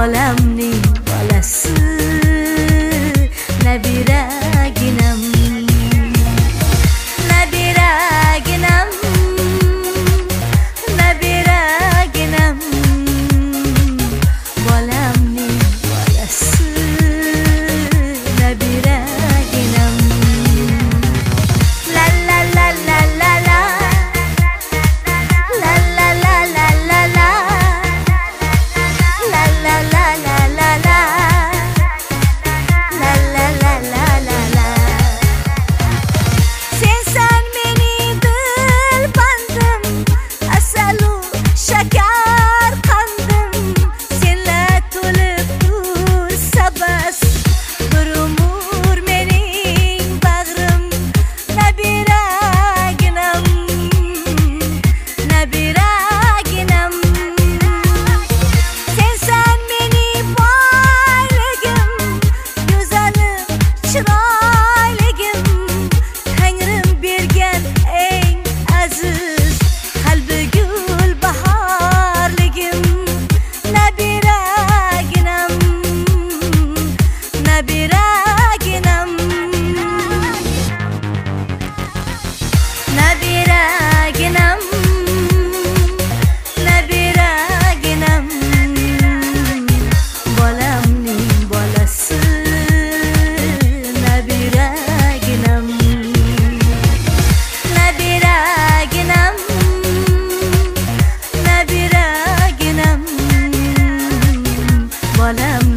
bolamning bolasi nabiraginam, nabiraginam, nabiraginam, bolamning bolasi nabiraginam. La la la la la la, la la la la la la, la la la la la la, la la la la la la. Sensan mening dilbandim, asalu shakar qandim, senlar to'lib tursa bas, bir umr mening bag'rim nabiraginam, nabiraginam. Sensan mening boyligim, go'zalim, chiroyligim, Tangrim bergan eng aziz qalbi gul bahorligim, nabiraginam, nabiraginam, nabiraginam, nabiraginam, bolamning bolasi nabiraginam, nabiraginam, nabiraginam, bolam